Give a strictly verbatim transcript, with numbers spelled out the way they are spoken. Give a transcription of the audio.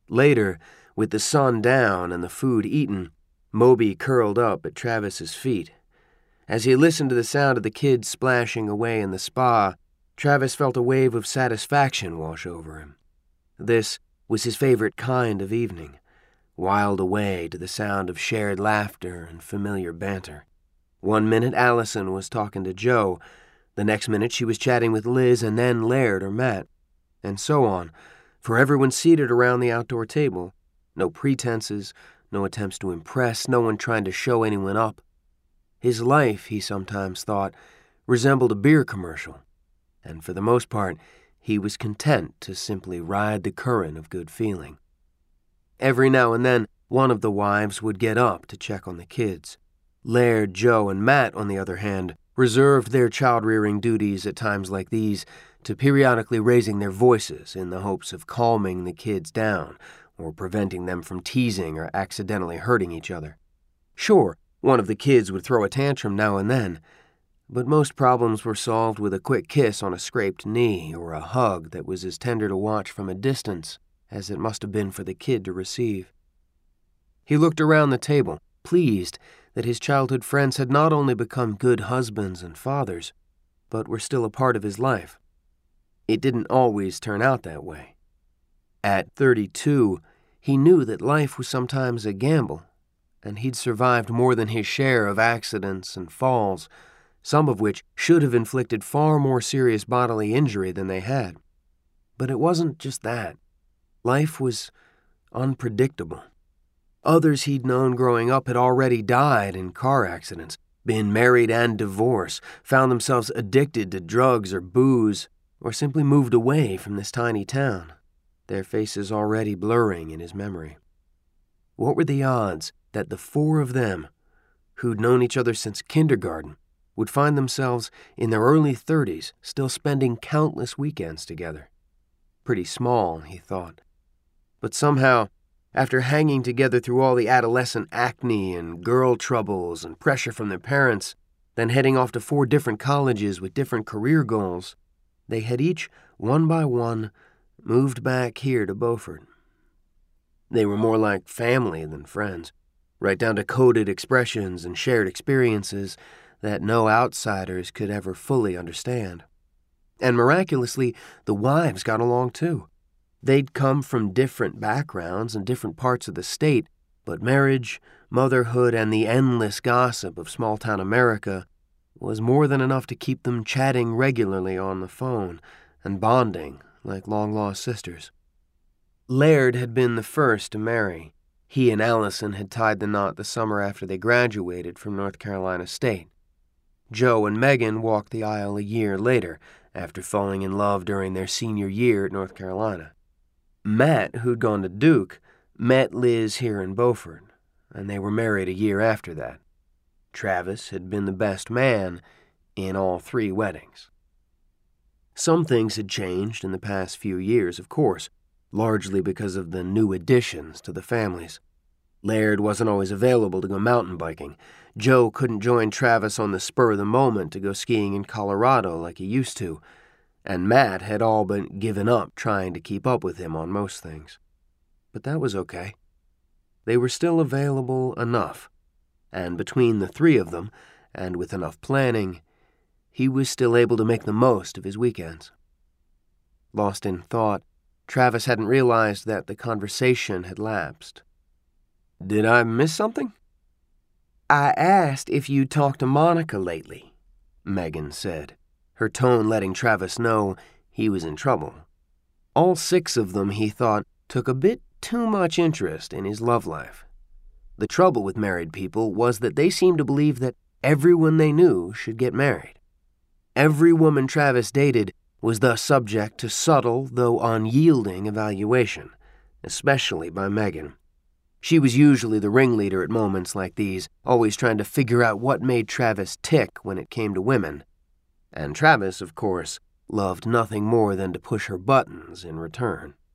Later, with the sun down and the food eaten, Moby curled up at Travis's feet. As he listened to the sound of the kids splashing away in the spa, Travis felt a wave of satisfaction wash over him. This was his favorite kind of evening, whiled away to the sound of shared laughter and familiar banter. One minute Allison was talking to Joe, the next minute she was chatting with Liz and then Laird or Matt, and so on, for everyone seated around the outdoor table. No pretenses, no attempts to impress, no one trying to show anyone up. His life, he sometimes thought, resembled a beer commercial, and for the most part, he was content to simply ride the current of good feeling. Every now and then, one of the wives would get up to check on the kids. Laird, Joe, and Matt, on the other hand, reserved their child-rearing duties at times like these to periodically raising their voices in the hopes of calming the kids down or preventing them from teasing or accidentally hurting each other. Sure, one of the kids would throw a tantrum now and then, but most problems were solved with a quick kiss on a scraped knee or a hug that was as tender to watch from a distance as it must have been for the kid to receive. He looked around the table, pleased that his childhood friends had not only become good husbands and fathers, but were still a part of his life. It didn't always turn out that way. At thirty-two, he knew that life was sometimes a gamble, and he'd survived more than his share of accidents and falls, some of which should have inflicted far more serious bodily injury than they had. But it wasn't just that. Life was unpredictable. Others he'd known growing up had already died in car accidents, been married and divorced, found themselves addicted to drugs or booze, or simply moved away from this tiny town, their faces already blurring in his memory. What were the odds that the four of them, who'd known each other since kindergarten, would find themselves in their early thirties still spending countless weekends together? Pretty small, he thought. But somehow, after hanging together through all the adolescent acne and girl troubles and pressure from their parents, then heading off to four different colleges with different career goals, they had each, one by one, moved back here to Beaufort. They were more like family than friends, right down to coded expressions and shared experiences that no outsiders could ever fully understand. And miraculously, the wives got along too. They'd come from different backgrounds and different parts of the state, but marriage, motherhood, and the endless gossip of small-town America was more than enough to keep them chatting regularly on the phone and bonding like long-lost sisters. Laird had been the first to marry. He and Allison had tied the knot the summer after they graduated from North Carolina State. Joe and Megan walked the aisle a year later, after falling in love during their senior year at North Carolina. Matt, who'd gone to Duke, met Liz here in Beaufort, and they were married a year after that. Travis had been the best man in all three weddings. Some things had changed in the past few years, of course, largely because of the new additions to the families. Laird wasn't always available to go mountain biking. Joe couldn't join Travis on the spur of the moment to go skiing in Colorado like he used to, and Matt had all but given up trying to keep up with him on most things. But that was okay. They were still available enough, and between the three of them, and with enough planning, he was still able to make the most of his weekends. Lost in thought, Travis hadn't realized that the conversation had lapsed. "Did I miss something?" "I asked if you'd talked to Monica lately," Megan said, her tone letting Travis know he was in trouble. All six of them, he thought, took a bit too much interest in his love life. The trouble with married people was that they seemed to believe that everyone they knew should get married. Every woman Travis dated was thus subject to subtle, though unyielding, evaluation, especially by Megan. She was usually the ringleader at moments like these, always trying to figure out what made Travis tick when it came to women. And Travis, of course, loved nothing more than to push her buttons in return.